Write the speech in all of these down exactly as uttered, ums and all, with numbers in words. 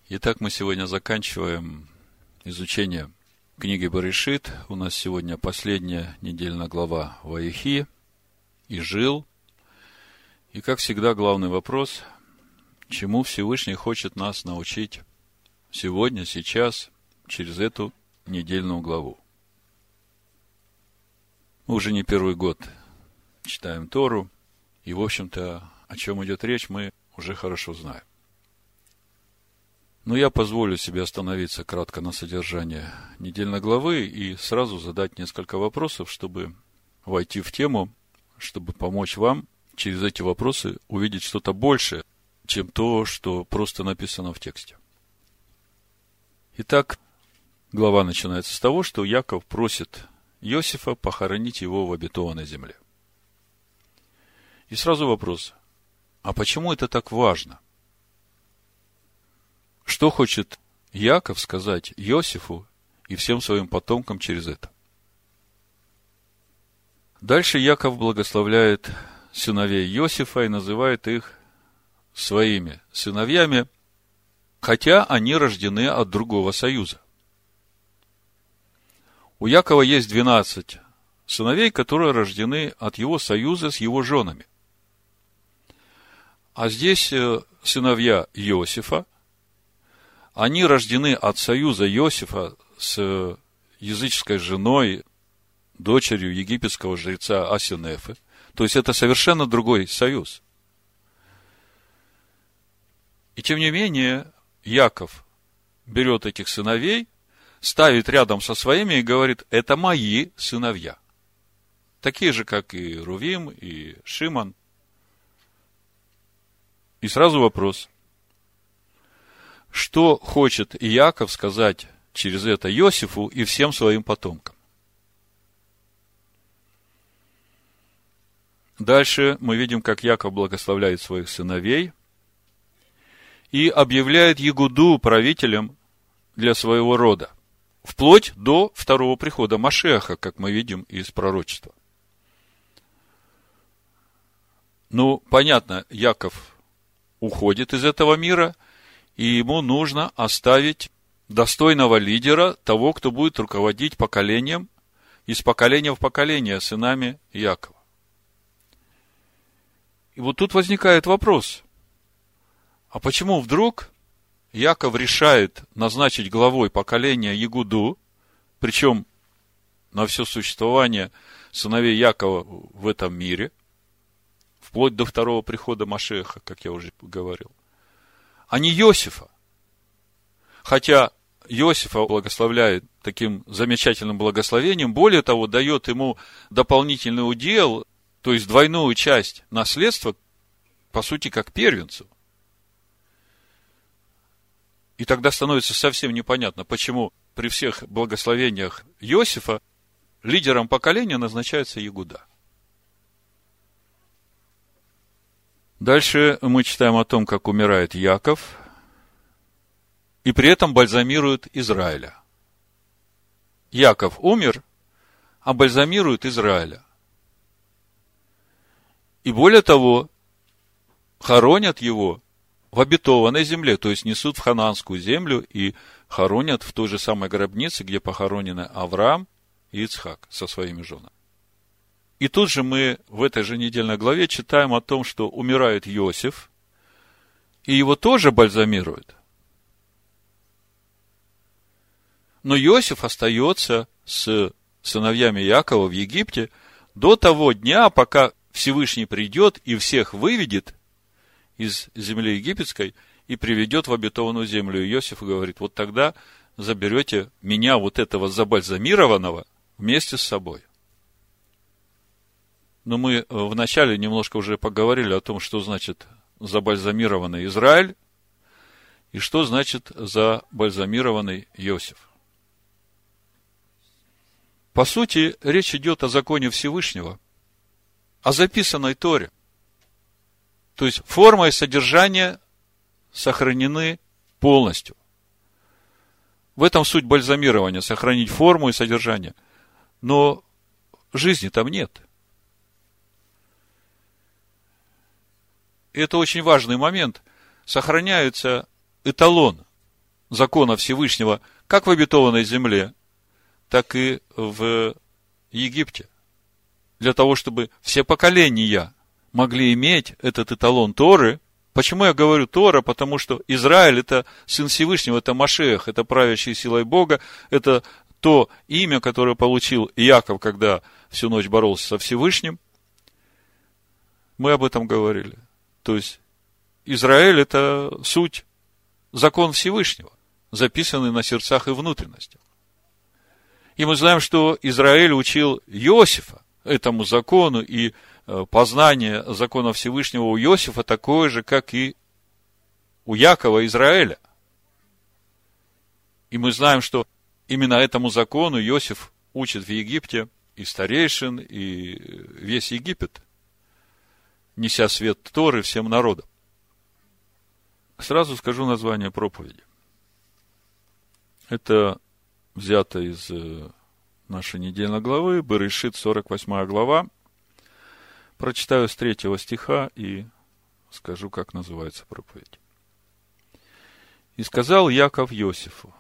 Итак, мы сегодня заканчиваем изучение книги Берешит. У нас сегодня последняя недельная глава Ваихи и Жил. И, как всегда, главный вопрос, чему Всевышний хочет нас научить сегодня, сейчас, через эту недельную главу. Мы уже не первый год читаем Тору, и, в общем-то, о чем идет речь, мы уже хорошо знаем. Но я позволю себе остановиться кратко на содержании недельной главы и сразу задать несколько вопросов, чтобы войти в тему, чтобы помочь вам через эти вопросы увидеть что-то большее, чем то, что просто написано в тексте. Итак, глава начинается с того, что Яков просит Иосифа похоронить его в обетованной земле. И сразу вопрос, а почему это так важно? Что хочет Яков сказать Иосифу и всем своим потомкам через это? Дальше Яков благословляет сыновей Иосифа и называет их своими сыновьями, хотя они рождены от другого союза. У Якова есть двенадцать сыновей, которые рождены от его союза с его женами. А здесь сыновья Иосифа, они рождены от союза Иосифа с языческой женой, дочерью египетского жреца Асинефы. То есть, это совершенно другой союз. И тем не менее, Яков берет этих сыновей, ставит рядом со своими и говорит, это мои сыновья. Такие же, как и Рувим, и Шимон. И сразу вопрос. Что хочет Иаков сказать через это Иосифу и всем своим потомкам? Дальше мы видим, как Яков благословляет своих сыновей и объявляет Егуду правителем для своего рода, вплоть до второго прихода Машиаха, как мы видим из пророчества. Ну, понятно, Яков уходит из этого мира, и ему нужно оставить достойного лидера, того, кто будет руководить поколением, из поколения в поколение сынами Якова. И вот тут возникает вопрос, а почему вдруг Яков решает назначить главой поколения Егуду, причем на все существование сыновей Якова в этом мире, вплоть до второго прихода Машиаха, как я уже говорил, а не Иосифа. Хотя Иосифа благословляет таким замечательным благословением, более того, дает ему дополнительный удел, то есть двойную часть наследства, по сути, как первенцу. И тогда становится совсем непонятно, почему при всех благословениях Иосифа лидером поколения назначается Егуда. Дальше мы читаем о том, как умирает Яков, и при этом бальзамирует Израиля. Яков умер, а бальзамирует Израиля. И более того, хоронят его в обетованной земле, то есть несут в ханаанскую землю и хоронят в той же самой гробнице, где похоронены Авраам и Ицхак со своими женами. И тут же мы в этой же недельной главе читаем о том, что умирает Иосиф, и его тоже бальзамируют. Но Иосиф остается с сыновьями Якова в Египте до того дня, пока Всевышний придет и всех выведет из земли египетской и приведет в обетованную землю. И Иосиф говорит, вот тогда заберете меня, вот этого забальзамированного, вместе с собой. Но мы вначале немножко уже поговорили о том, что значит забальзамированный Израиль и что значит забальзамированный Иосиф. По сути, речь идет о законе Всевышнего, о записанной Торе. То есть, форма и содержание сохранены полностью. В этом суть бальзамирования, сохранить форму и содержание. Но жизни там нет. И это очень важный момент. Сохраняется эталон закона Всевышнего как в обетованной земле, так и в Египте. Для того, чтобы все поколения могли иметь этот эталон Торы. Почему я говорю Тора? Потому что Израиль – это сын Всевышнего, это Машиах, это правящий силой Бога, это то имя, которое получил Иаков, когда всю ночь боролся со Всевышним. Мы об этом говорили. То есть, Израиль – это суть, закон Всевышнего, записанный на сердцах и внутренностях. И мы знаем, что Израиль учил Иосифа этому закону, и познание закона Всевышнего у Иосифа такое же, как и у Якова Израиля. И мы знаем, что именно этому закону Иосиф учит в Египте и старейшин, и весь Египет, неся свет Торы всем народам. Сразу скажу название проповеди. Это взято из нашей недельной главы, Берешит, сорок восьмая глава. Прочитаю с третьего стиха и скажу, как называется проповедь. «И сказал Яков Иосифу: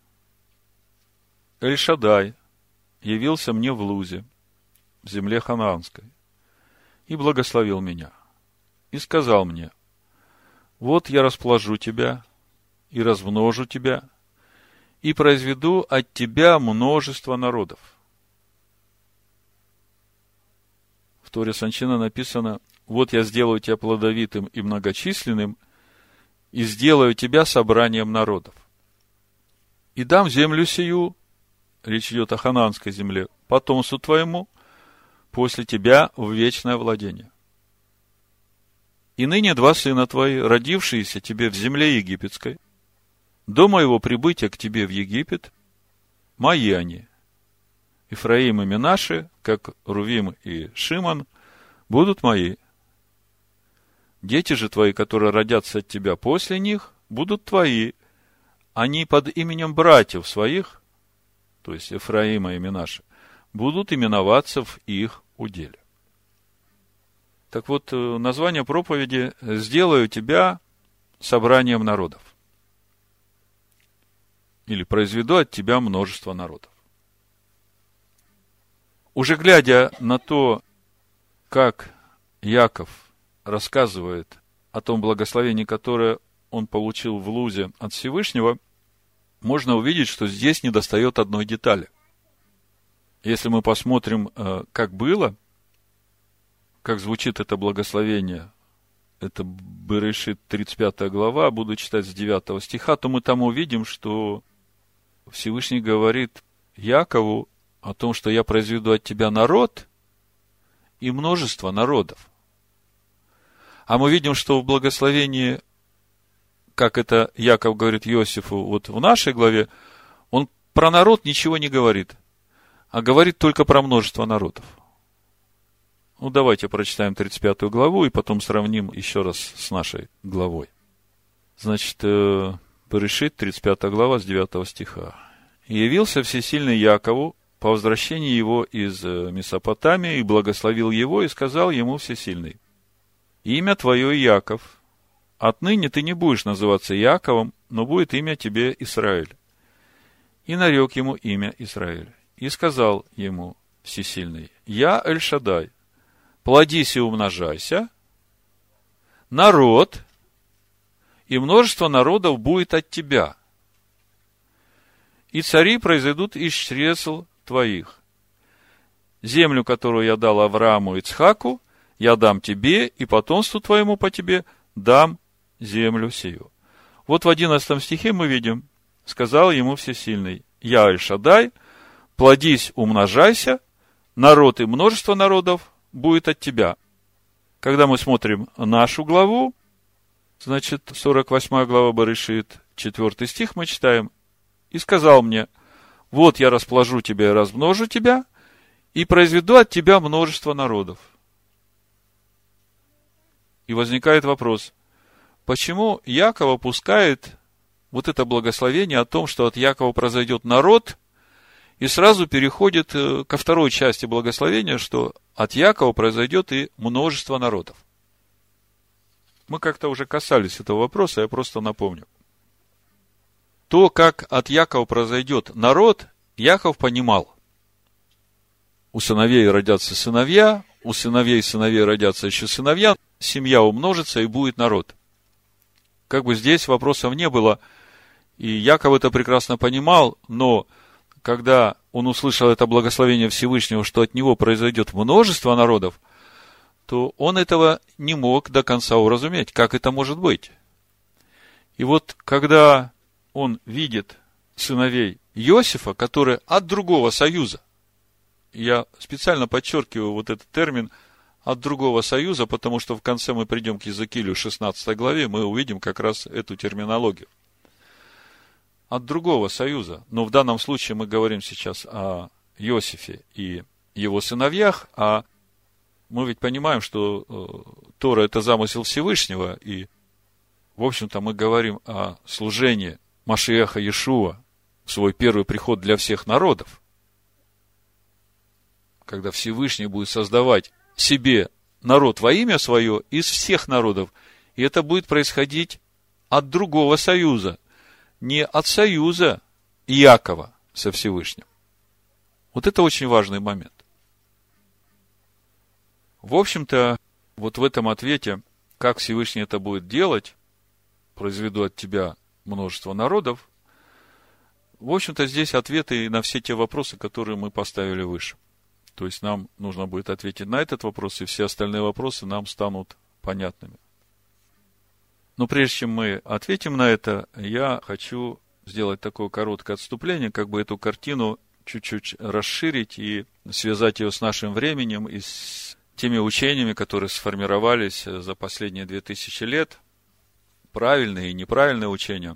Эль-Шаддай явился мне в Лузе, в земле ханаанской, и благословил меня, и сказал мне: вот я расположу тебя, и размножу тебя, и произведу от тебя множество народов». В Торе Санчина написано: вот я сделаю тебя плодовитым и многочисленным, и сделаю тебя собранием народов. И дам землю сию, речь идет о ханаанской земле, потомству твоему, после тебя в вечное владение. И ныне два сына твои, родившиеся тебе в земле египетской, до моего прибытия к тебе в Египет, мои они. Ифраим и Менаше, как Рувим и Шимон, будут мои. Дети же твои, которые родятся от тебя после них, будут твои. Они под именем братьев своих, то есть Ифраима и Менаше, будут именоваться в их уделе. Так вот, название проповеди «Сделаю тебя собранием народов». Или «Произведу от тебя множество народов». Уже глядя на то, как Яков рассказывает о том благословении, которое он получил в Лузе от Всевышнего, можно увидеть, что здесь недостает одной детали. Если мы посмотрим, как было, как звучит это благословение, это Берешит, тридцать пятая глава, буду читать с девятого стиха, то мы там увидим, что Всевышний говорит Якову о том, что я произведу от тебя народ и множество народов. А мы видим, что в благословении, как это Яков говорит Иосифу, вот в нашей главе, он про народ ничего не говорит, а говорит только про множество народов. Ну, давайте прочитаем тридцать пятую главу и потом сравним еще раз с нашей главой. Значит, Берешит, тридцать пятая глава, с девятого стиха. «И явился всесильный Якову по возвращении его из Месопотамии, и благословил его, и сказал ему всесильный: имя твое Яков, отныне ты не будешь называться Яковом, но будет имя тебе Израиль. И нарек ему имя Израиль. И сказал ему всесильный: я Эль-Шаддай, плодись и умножайся, народ, и множество народов будет от тебя. И цари произойдут из чресл твоих. Землю, которую я дал Аврааму и Ицхаку, я дам тебе, и потомству твоему по тебе дам землю сию». Вот в одиннадцатом стихе мы видим: сказал ему всесильный: я Эль-Шаддай, плодись, умножайся, народ и множество народов будет от тебя. Когда мы смотрим нашу главу, значит, сорок восьмая глава Берешит, четвертый стих мы читаем: и сказал мне: вот я расположу тебя и размножу тебя, и произведу от тебя множество народов. И возникает вопрос: почему Яков опускает вот это благословение о том, что от Якова произойдет народ, и сразу переходит ко второй части благословения, что от Якова произойдет и множество народов? Мы как-то уже касались этого вопроса, я просто напомню. то, как от Якова произойдет народ, Яков понимал. У сыновей родятся сыновья, у сыновей сыновей родятся еще сыновья, семья умножится и будет народ. Как бы здесь вопросов не было, и Яков это прекрасно понимал, но когда он услышал это благословение Всевышнего, что от него произойдет множество народов, то он этого не мог до конца уразуметь, как это может быть. И вот, когда он видит сыновей Иосифа, которые от другого союза, я специально подчеркиваю вот этот термин «от другого союза», потому что в конце мы придем к Иезекиилю шестнадцатой главе, мы увидим как раз эту терминологию. От другого союза. Но в данном случае мы говорим сейчас о Иосифе и его сыновьях, а мы ведь понимаем, что э, Тора – это замысел Всевышнего, и, в общем-то, мы говорим о служении Машиаха Иешуа, свой первый приход для всех народов, когда Всевышний будет создавать себе народ во имя свое из всех народов, и это будет происходить от другого союза, не от союза Иакова со Всевышним. Вот это очень важный момент. В общем-то, вот в этом ответе, как Всевышний это будет делать, произведу от тебя множество народов, в общем-то, здесь ответы на все те вопросы, которые мы поставили выше. То есть, нам нужно будет ответить на этот вопрос, и все остальные вопросы нам станут понятными. Но прежде чем мы ответим на это, я хочу сделать такое короткое отступление, как бы эту картину чуть-чуть расширить и связать ее с нашим временем и с теми учениями, которые сформировались за последние две тысячи лет, правильные и неправильные учения.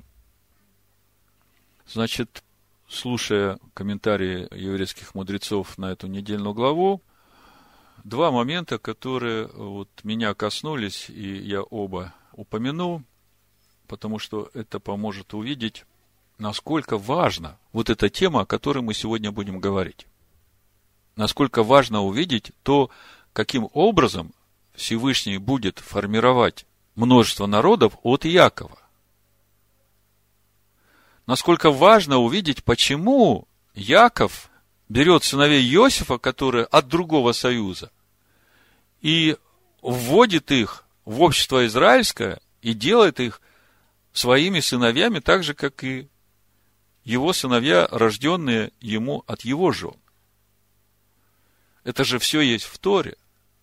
Значит, слушая комментарии еврейских мудрецов на эту недельную главу, два момента, которые вот меня коснулись, и я оба упомяну, потому что это поможет увидеть, насколько важна вот эта тема, о которой мы сегодня будем говорить. Насколько важно увидеть то, каким образом Всевышний будет формировать множество народов от Иакова. Насколько важно увидеть, почему Иаков берет сыновей Иосифа, которые от другого союза, и вводит их в общество израильское и делает их своими сыновьями, так же, как и его сыновья, рожденные ему от его жен. Это же все есть в Торе.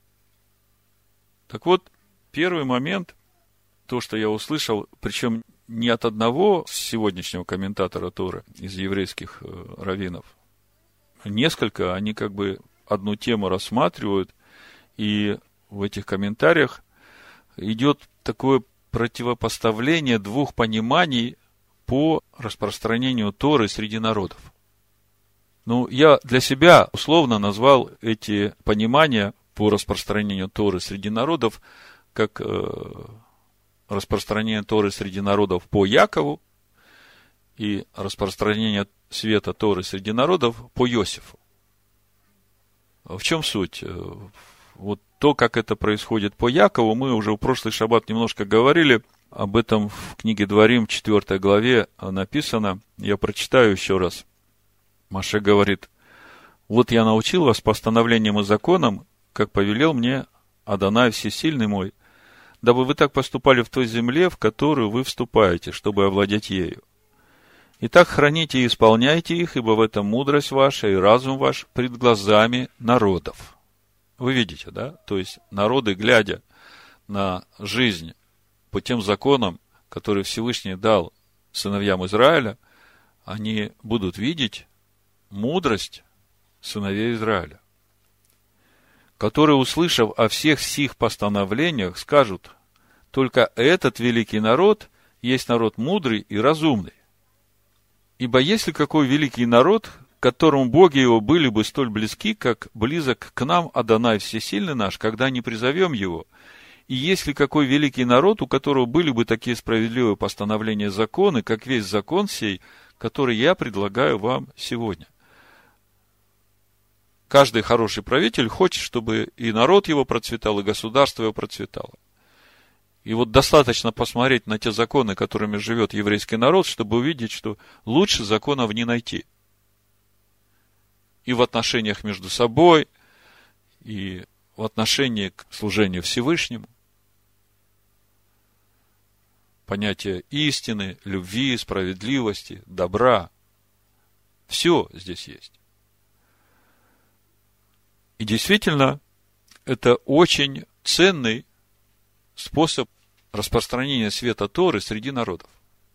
Так вот, первый момент, то, что я услышал, причем не от одного сегодняшнего комментатора Торы из еврейских э, раввинов. Несколько, они как бы одну тему рассматривают, и в этих комментариях идет такое противопоставление двух пониманий по распространению Торы среди народов. Ну, я для себя условно назвал эти понимания по распространению Торы среди народов как э, распространение Торы среди народов по Якову и распространение света Торы среди народов по Иосифу. В чем суть? Вот то, как это происходит по Якову, мы уже в прошлый шаббат немножко говорили, об этом в книге Дворим, четвёртой главе написано, я прочитаю еще раз. Моше говорит: «Вот я научил вас постановлениям и законам, как повелел мне Адонай Всесильный мой, дабы вы так поступали в той земле, в которую вы вступаете, чтобы овладеть ею. Итак, храните и исполняйте их, ибо в этом мудрость ваша и разум ваш пред глазами народов». Вы видите, да? То есть, народы, глядя на жизнь по тем законам, которые Всевышний дал сыновьям Израиля, они будут видеть мудрость сыновей Израиля, которые, услышав о всех сих постановлениях, скажут: только этот великий народ есть народ мудрый и разумный. Ибо если какой великий народ, которому боги его были бы столь близки, как близок к нам Адонай Всесильный наш, когда не призовем его, и если какой великий народ, у которого были бы такие справедливые постановления законы, как весь закон сей, который я предлагаю вам сегодня. Каждый хороший правитель хочет, чтобы и народ его процветал, и государство его процветало. И вот достаточно посмотреть на те законы, которыми живет еврейский народ, чтобы увидеть, что лучше законов не найти. И в отношениях между собой, и в отношении к служению Всевышнему. Понятие истины, любви, справедливости, добра. Все здесь есть. И действительно, это очень ценный способ распространения света Торы среди народов.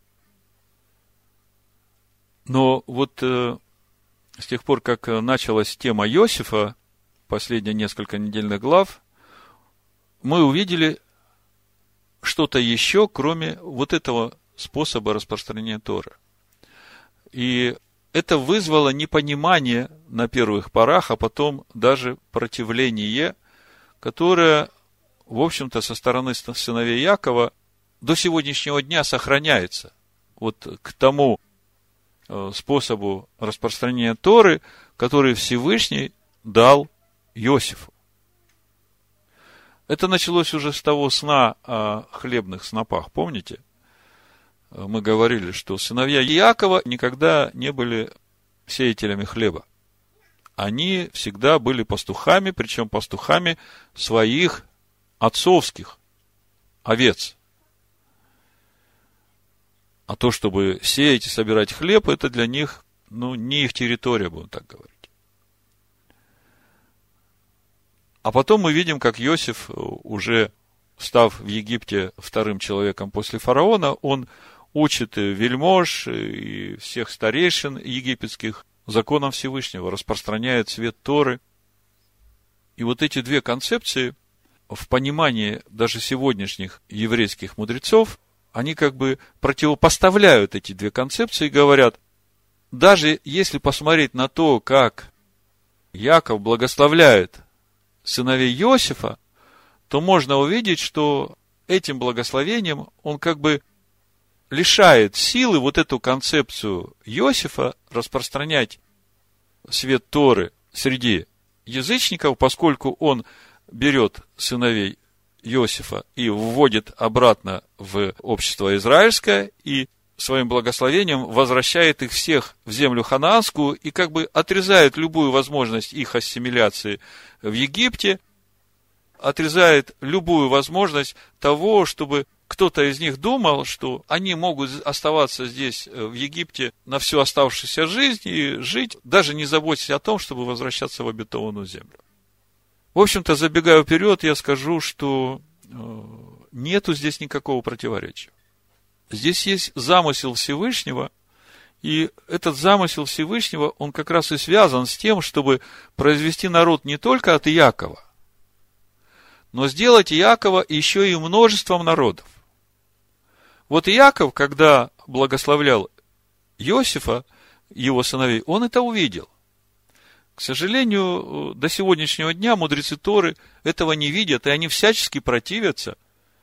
Но вот э, с тех пор, как началась тема Иосифа, последние несколько недельных глав, мы увидели что-то еще, кроме вот этого способа распространения Торы. И это вызвало непонимание на первых порах, а потом даже противление, которое, в общем-то, со стороны сыновей Якова до сегодняшнего дня сохраняется. Вот к тому способу распространения Торы, который Всевышний дал Иосифу. Это началось уже с того сна о хлебных снопах, помните? Мы говорили, что сыновья Иакова никогда не были сеятелями хлеба. Они всегда были пастухами, причем пастухами своих отцовских овец. А то, чтобы сеять и собирать хлеб, это для них, ну, не их территория, будем так говорить. А потом мы видим, как Иосиф, уже став в Египте вторым человеком после фараона, он учит вельмож и всех старейшин египетских законам Всевышнего, распространяет свет Торы. И вот эти две концепции в понимании даже сегодняшних еврейских мудрецов, они как бы противопоставляют эти две концепции и говорят, даже если посмотреть на то, как Яков благословляет сыновей Иосифа, то можно увидеть, что этим благословением он как бы лишает силы вот эту концепцию Иосифа распространять свет Торы среди язычников, поскольку он берет сыновей Иосифа и вводит обратно в общество израильское и своим благословением возвращает их всех в землю ханаанскую и как бы отрезает любую возможность их ассимиляции в Египте, отрезает любую возможность того, чтобы кто-то из них думал, что они могут оставаться здесь, в Египте, на всю оставшуюся жизнь и жить, даже не заботясь о том, чтобы возвращаться в обетованную землю. В общем-то, забегая вперед, я скажу, что нету здесь никакого противоречия. Здесь есть замысел Всевышнего, и этот замысел Всевышнего, он как раз и связан с тем, чтобы произвести народ не только от Иакова, но сделать Иакова еще и множеством народов. Вот Иаков, когда благословлял Иосифа, его сыновей, он это увидел. К сожалению, до сегодняшнего дня мудрецы Торы этого не видят, и они всячески противятся.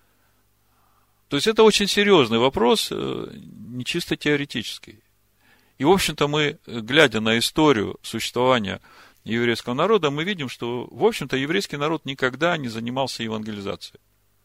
То есть, это очень серьезный вопрос, не чисто теоретический. И, в общем-то, мы, глядя на историю существования еврейского народа, мы видим, что, в общем-то, еврейский народ никогда не занимался евангелизацией.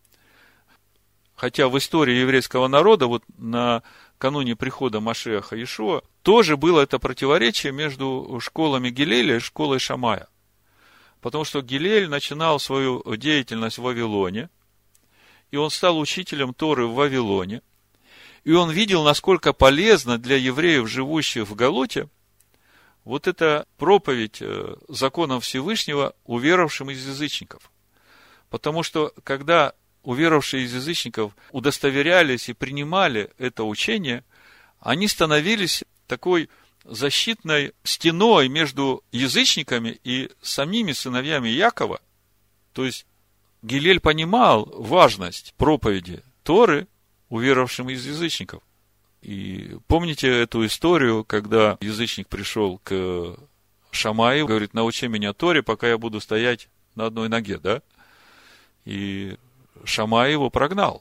Хотя в истории еврейского народа, вот накануне прихода Машиаха Иешуа, тоже было это противоречие между школами Гилеля и школой Шамая. Потому что Гилель начинал свою деятельность в Вавилоне, и он стал учителем Торы в Вавилоне, и он видел, насколько полезно для евреев, живущих в Галуте, вот эта проповедь законов Всевышнего уверовавшим из язычников. Потому что, когда уверовавшие из язычников удостоверялись и принимали это учение, они становились такой защитной стеной между язычниками и самими сыновьями Якова. То есть, Гилель понимал важность проповеди Торы уверовавшим из язычников. И помните эту историю, когда язычник пришел к Шамаю, говорит, научи меня Торе, пока я буду стоять на одной ноге, да? И Шамай его прогнал.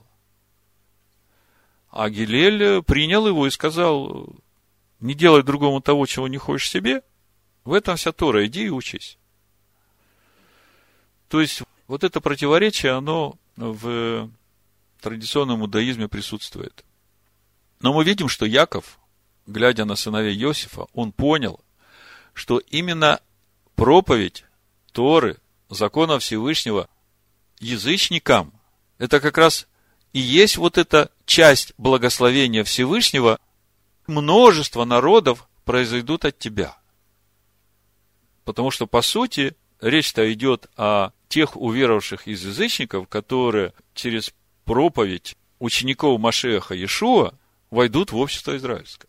А Гилель принял его и сказал, не делай другому того, чего не хочешь себе, в этом вся Тора, иди и учись. То есть, вот это противоречие, оно в традиционном иудаизме присутствует. Но мы видим, что Яков, глядя на сыновей Иосифа, он понял, что именно проповедь Торы, закона Всевышнего язычникам, это как раз и есть вот эта часть благословения Всевышнего. Множество народов произойдут от тебя. Потому что, по сути, речь-то идет о тех уверовавших из язычников, которые через проповедь учеников Машиаха Иешуа войдут в общество израильское.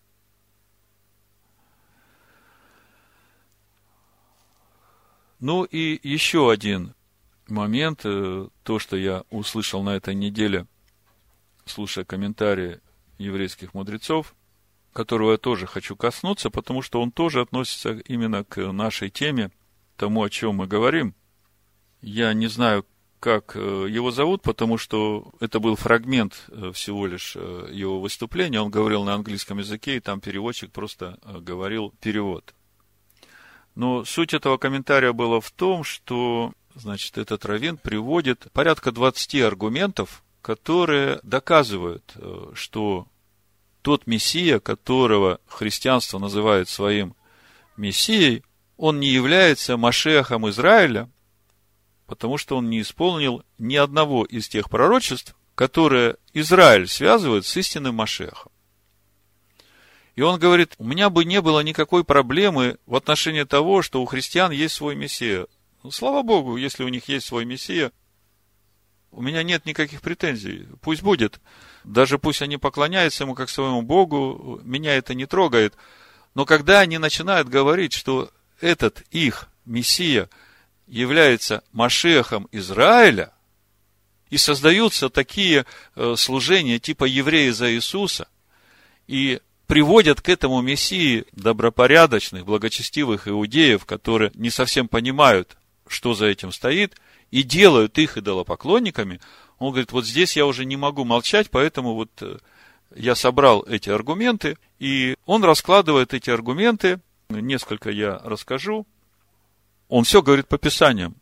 Ну и еще один момент, то, что я услышал на этой неделе, слушая комментарии еврейских мудрецов, которого я тоже хочу коснуться, потому что он тоже относится именно к нашей теме, тому, о чем мы говорим. Я не знаю, как его зовут, потому что это был фрагмент всего лишь его выступления. Он говорил на английском языке, и там переводчик просто говорил перевод. Но суть этого комментария была в том, что, значит, этот раввин приводит порядка двадцати аргументов, которые доказывают, что тот Мессия, которого христианство называет своим Мессией, он не является Машиахом Израиля, потому что он не исполнил ни одного из тех пророчеств, которые Израиль связывает с истинным Машиахом. И он говорит, у меня бы не было никакой проблемы в отношении того, что у христиан есть свой Мессия. Ну, слава Богу, если у них есть свой Мессия, у меня нет никаких претензий. Пусть будет. Даже пусть они поклоняются ему как своему Богу, меня это не трогает. Но когда они начинают говорить, что этот их Мессия является Машиахом Израиля, и создаются такие служения типа евреи за Иисуса, и приводят к этому Мессии добропорядочных, благочестивых иудеев, которые не совсем понимают, что за этим стоит, и делают их идолопоклонниками, он говорит, вот здесь я уже не могу молчать, поэтому вот я собрал эти аргументы, и он раскладывает эти аргументы, несколько я расскажу. Он все говорит по Писаниям.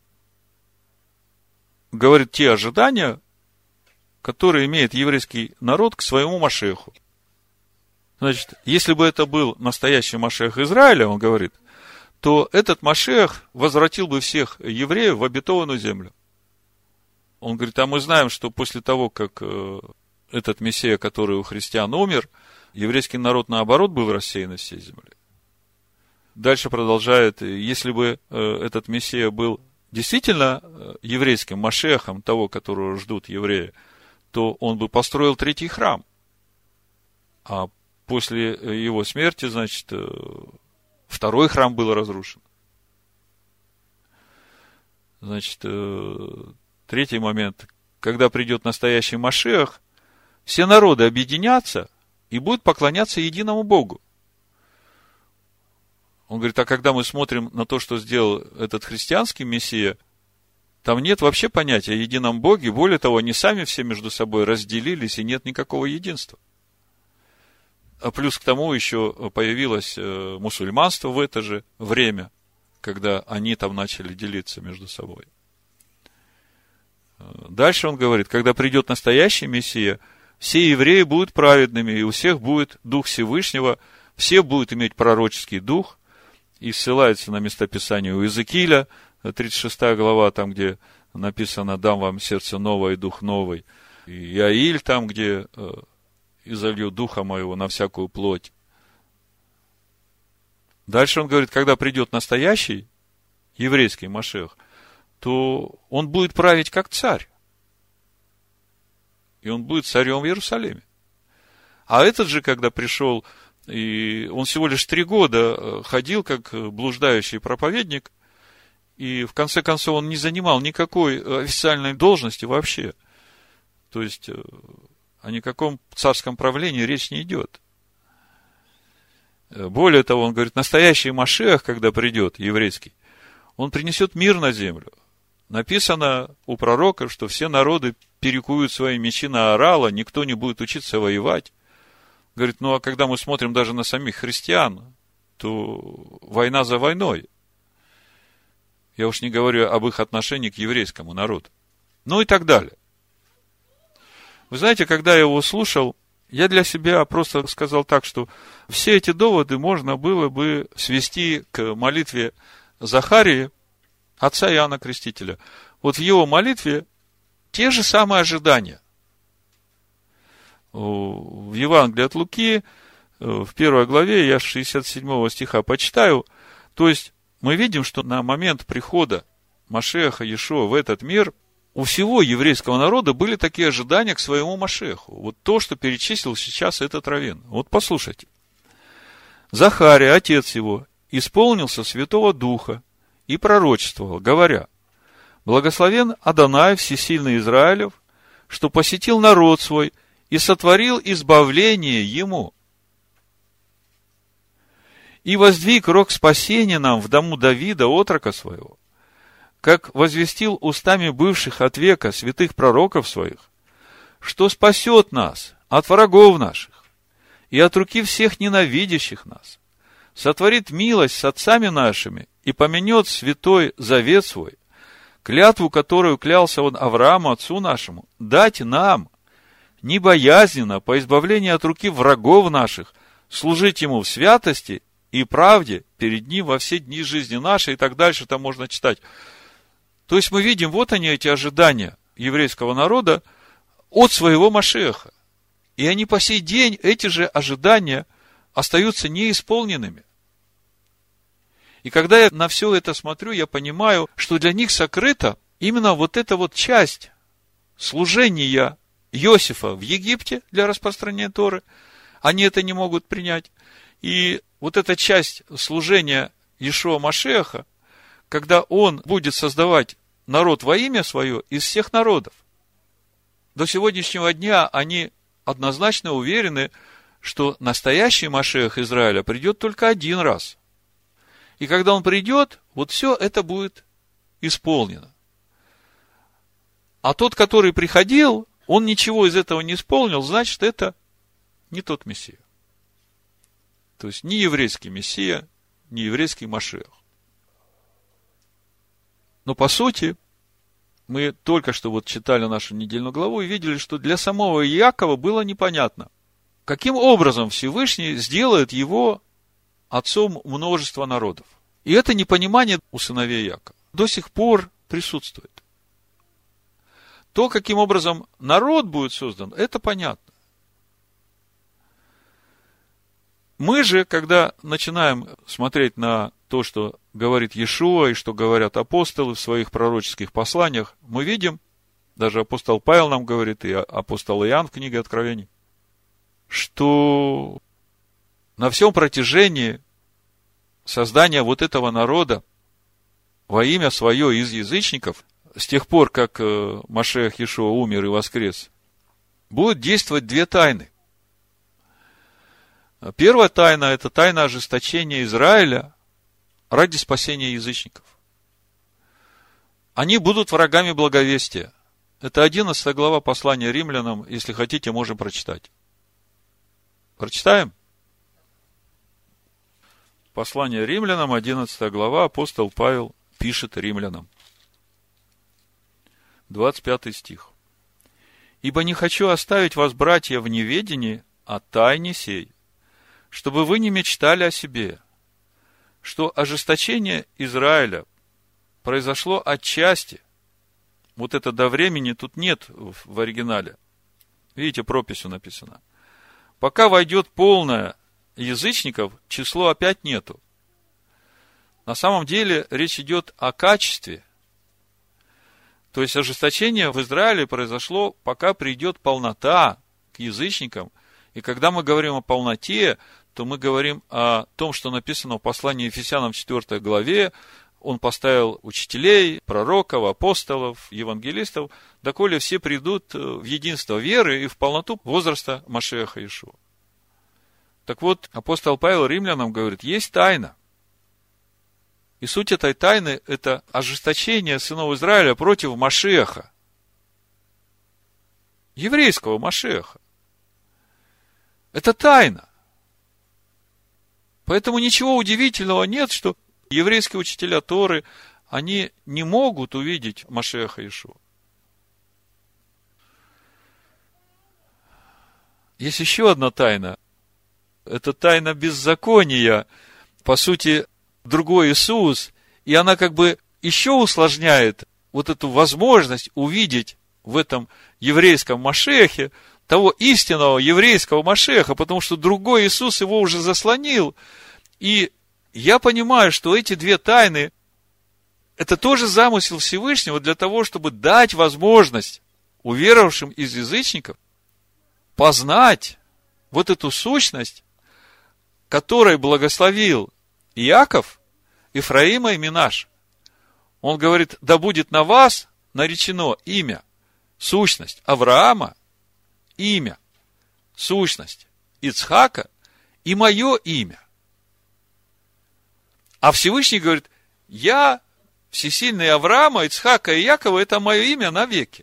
Говорит те ожидания, которые имеет еврейский народ к своему Машиаху. Значит, если бы это был настоящий Машиах Израиля, он говорит, то этот Машиах возвратил бы всех евреев в обетованную землю. Он говорит, а мы знаем, что после того, как этот Мессия, который у христиан умер, еврейский народ, наоборот, был рассеян из всей земли. Дальше продолжает, если бы этот Мессия был действительно еврейским Машиахом, того, которого ждут евреи, то он бы построил третий храм. А после его смерти, значит, второй храм был разрушен. Значит, третий момент. Когда придет настоящий Машиах, все народы объединятся и будут поклоняться единому Богу. Он говорит, а когда мы смотрим на то, что сделал этот христианский Мессия, там нет вообще понятия о едином Боге. Более того, они сами все между собой разделились, и нет никакого единства. А плюс к тому еще появилось мусульманство в это же время, когда они там начали делиться между собой. Дальше он говорит, когда придет настоящий Мессия, все евреи будут праведными, и у всех будет Дух Всевышнего, все будут иметь пророческий дух, и ссылается на местописание у Иезекииля, тридцать шестая глава, там, где написано, дам вам сердце новое и дух новый, и Иаиль, там, где и залью духа моего на всякую плоть. Дальше он говорит, когда придет настоящий еврейский Машиах, то он будет править как царь. И он будет царем в Иерусалиме. А этот же, когда пришел, и он всего лишь три года ходил как блуждающий проповедник, и в конце концов он не занимал никакой официальной должности вообще. То есть о никаком царском правлении речь не идет. Более того, он говорит, настоящий Машиах, когда придет, еврейский, он принесет мир на землю. Написано у пророка, что все народы перекуют свои мечи на орала, никто не будет учиться воевать. Говорит, ну а когда мы смотрим даже на самих христиан, то война за войной. Я уж не говорю об их отношении к еврейскому народу. Ну и так далее. Вы знаете, когда я его слушал, я для себя просто сказал так, что все эти доводы можно было бы свести к молитве Захарии, отца Иоанна Крестителя. Вот в его молитве те же самые ожидания. В Евангелии от Луки, в первой главе, я с шестьдесят седьмого стиха почитаю, то есть мы видим, что на момент прихода Машиаха Иешуа в этот мир у всего еврейского народа были такие ожидания к своему Машиаху. Вот то, что перечислил сейчас этот раввин. Вот послушайте. Захария, отец его, исполнился Святого Духа и пророчествовал, говоря: благословен Адонай, всесильный Израилев, что посетил народ свой и сотворил избавление ему. И воздвиг рог спасения нам в дому Давида, отрока своего, как возвестил устами бывших от века святых пророков своих, что спасет нас от врагов наших и от руки всех ненавидящих нас, сотворит милость с отцами нашими и поменет святой завет свой, клятву, которую клялся он Аврааму, отцу нашему, дать нам, небоязненно, по избавлению от руки врагов наших, служить ему в святости и правде перед ним во все дни жизни нашей, и так дальше там можно читать. То есть мы видим, вот они, эти ожидания еврейского народа от своего Машиаха. И они по сей день, эти же ожидания, остаются неисполненными. И когда я на все это смотрю, я понимаю, что для них сокрыта именно вот эта вот часть служения Иосифа в Египте для распространения Торы. Они это не могут принять. И вот эта часть служения Иешуа Машиаха, когда он будет создавать народ во имя свое из всех народов. До сегодняшнего дня они однозначно уверены, что настоящий Машиах Израиля придет только один раз. И когда он придет, вот все это будет исполнено. А тот, который приходил, он ничего из этого не исполнил, значит, это не тот Мессия. То есть, не еврейский Мессия, не еврейский Машиах. Но по сути, мы только что вот читали нашу недельную главу и видели, что для самого Иакова было непонятно, каким образом Всевышний сделает его отцом множества народов. И это непонимание у сыновей Иакова до сих пор присутствует. То, каким образом народ будет создан, это понятно. Мы же, когда начинаем смотреть на то, что говорит Иешуа и что говорят апостолы в своих пророческих посланиях, мы видим, даже апостол Павел нам говорит, и апостол Иоанн в книге Откровений, что на всем протяжении создания вот этого народа во имя свое из язычников, с тех пор, как Машиах Иешуа умер и воскрес, будут действовать две тайны. Первая тайна – это тайна ожесточения Израиля ради спасения язычников. Они будут врагами благовестия. Это одиннадцатая глава послания римлянам, если хотите, можем прочитать. Прочитаем? Послание римлянам, одиннадцатая глава, апостол Павел пишет римлянам. двадцать пятый стих. «Ибо не хочу оставить вас, братья, в неведении о тайне сей, чтобы вы не мечтали о себе, что ожесточение Израиля произошло отчасти». Вот это до времени тут нет в оригинале. Видите, прописью написано. Пока войдет полное язычников, число опять нету. На самом деле речь идет о качестве. То есть ожесточение в Израиле произошло, пока придет полнота к язычникам. И когда мы говорим о полноте, то мы говорим о том, что написано в послании Ефесянам четвёртой главе. Он поставил учителей, пророков, апостолов, евангелистов, доколе все придут в единство веры и в полноту возраста Машиаха Иешуа. Так вот, апостол Павел римлянам говорит, есть тайна. И суть этой тайны – это ожесточение сынов Израиля против Машиаха. Еврейского Машиаха. Это тайна. Поэтому ничего удивительного нет, что еврейские учителя Торы, они не могут увидеть Машиаха Иешуа. есть еще одна тайна. Это тайна беззакония. По сути, другой Иисус. И она как бы еще усложняет вот эту возможность увидеть в этом еврейском Машиахе того истинного еврейского Машиаха, потому что другой Иисус его уже заслонил. И я понимаю, что эти две тайны – это тоже замысел Всевышнего для того, чтобы дать возможность уверовавшим из язычников познать вот эту сущность, которой благословил Иаков, Ифраима и Минаш. Он говорит: да будет на вас наречено имя, сущность Авраама, имя, сущность Ицхака и мое имя. А Всевышний говорит: я, всесильный Авраама, Ицхака и Якова, это мое имя навеки.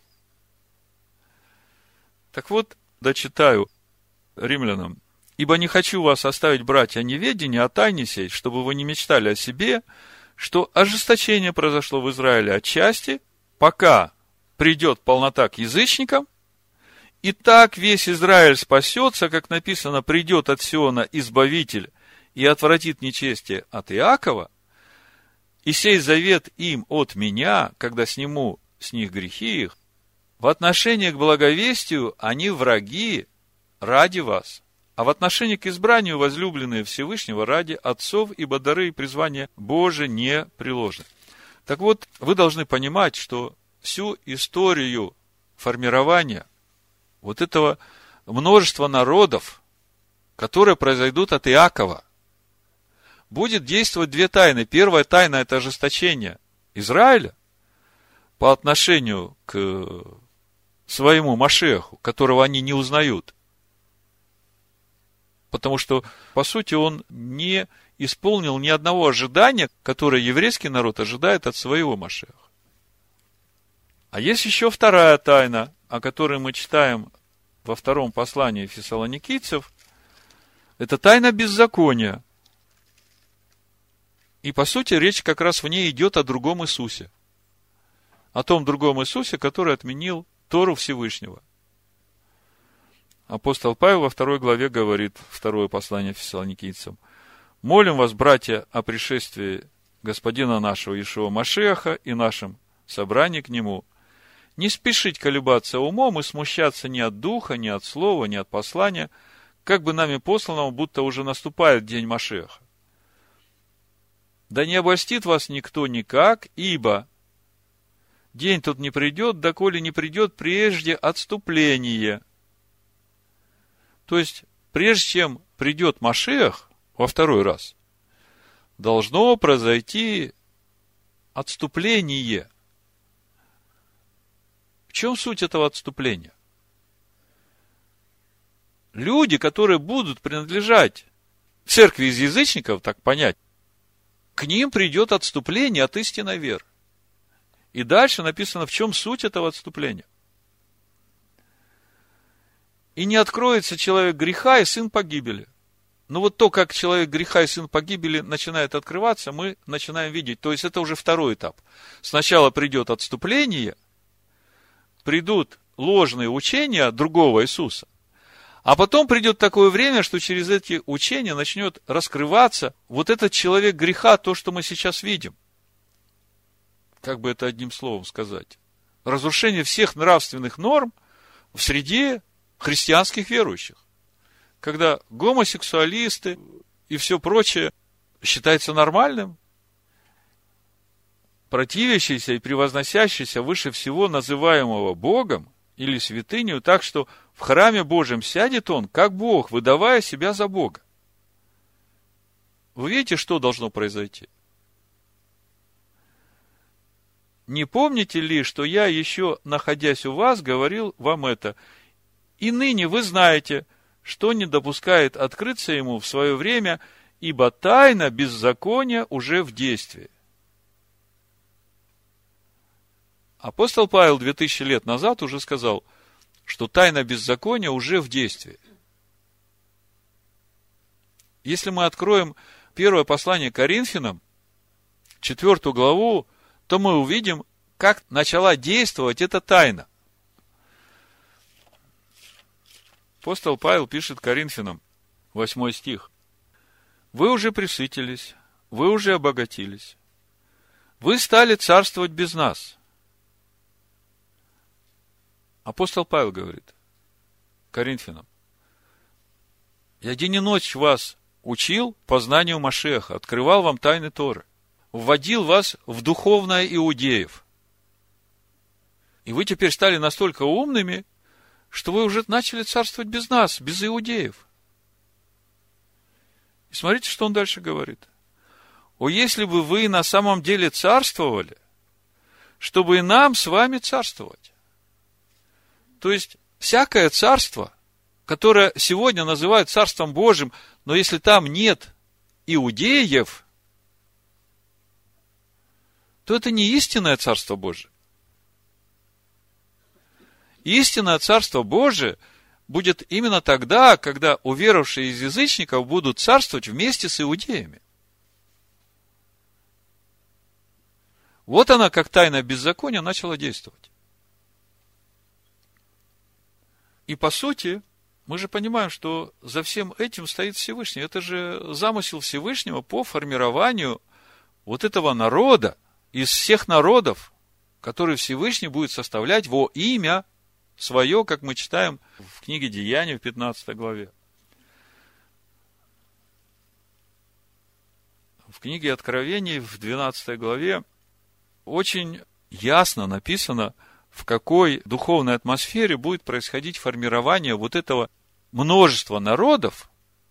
Так вот, дочитаю Римлянам. Ибо не хочу вас оставить, братья, неведение о тайне сей, чтобы вы не мечтали о себе, что ожесточение произошло в Израиле отчасти, пока придет полнота к язычникам, и так весь Израиль спасется, как написано: придет от Сиона избавитель и отвратит нечестие от Иакова, и сей завет им от меня, когда сниму с них грехи их, в отношении к благовестию они враги ради вас, а в отношении к избранию возлюбленные Всевышнего ради отцов, ибо дары и призвания Божие не приложены. Так вот, вы должны понимать, что всю историю формирования вот этого множества народов, которые произойдут от Иакова, будет действовать две тайны. Первая тайна – это ожесточение Израиля по отношению к своему Машиаху, которого они не узнают. Потому что, по сути, он не исполнил ни одного ожидания, которое еврейский народ ожидает от своего Машиаха. А есть еще вторая тайна, о которой мы читаем во втором послании фессалоникийцев. Это тайна беззакония. И, по сути, речь как раз в ней идет о другом Иисусе. О том другом Иисусе, который отменил Тору Всевышнего. Апостол Павел во второй главе говорит, второе послание фессалоникийцам: молим вас, братья, о пришествии Господина нашего Иешуа Машиаха и нашем собрании к Нему, не спешить колебаться умом и смущаться ни от духа, ни от слова, ни от послания, как бы нами посланного, будто уже наступает день Машиаха. Да не обольстит вас никто никак, ибо день тут не придет, доколе не придет прежде отступление. То есть, прежде чем придет Машиах во второй раз, должно произойти отступление. В чем суть этого отступления? Люди, которые будут принадлежать церкви из язычников, так понять, к ним придет отступление от истинной веры. И дальше написано, в чем суть этого отступления. И не откроется человек греха и сын погибели. Ну вот то, как человек греха и сын погибели начинает открываться, мы начинаем видеть. То есть это уже второй этап. Сначала придет отступление, придут ложные учения другого Иисуса, а потом придет такое время, что через эти учения начнет раскрываться вот этот человек греха, то, что мы сейчас видим. Как бы это одним словом сказать? Разрушение всех нравственных норм в среде христианских верующих. Когда гомосексуалисты и все прочее считается нормальным, противящийся и превозносящийся выше всего называемого Богом или святынью, так что в храме Божьем сядет он, как Бог, выдавая себя за Бога. Вы видите, что должно произойти? Не помните ли, что я еще, находясь у вас, говорил вам это? И ныне вы знаете, что не допускает открыться ему в свое время, ибо тайна беззакония уже в действии. Апостол Павел две тысячи лет назад уже сказал, что тайна беззакония уже в действии. Если мы откроем первое послание к Коринфянам, четвертую главу, то мы увидим, как начала действовать эта тайна. Апостол Павел пишет Коринфянам, восьмой стих. Вы уже пресытились, вы уже обогатились. Вы стали царствовать без нас. Апостол Павел говорит Коринфянам: я день и ночь вас учил познанию Машеха, открывал вам тайны Торы, вводил вас в духовное иудеев. И вы теперь стали настолько умными, что вы уже начали царствовать без нас, без иудеев. И смотрите, что он дальше говорит. О, если бы вы на самом деле царствовали, чтобы и нам с вами царствовать. То есть, всякое царство, которое сегодня называют Царством Божьим, но если там нет иудеев, то это не истинное Царство Божие. Истинное Царство Божие будет именно тогда, когда уверовавшие из язычников будут царствовать вместе с иудеями. Вот она, как тайна беззакония, начала действовать. И по сути, мы же понимаем, что за всем этим стоит Всевышний. Это же замысел Всевышнего по формированию вот этого народа из всех народов, который Всевышний будет составлять во имя свое, как мы читаем в книге Деяний в пятнадцатой главе. В книге Откровений в двенадцатой главе очень ясно написано, в какой духовной атмосфере будет происходить формирование вот этого множества народов,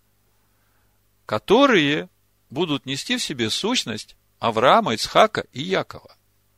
которые будут нести в себе сущность Авраама, Ицхака и Якова.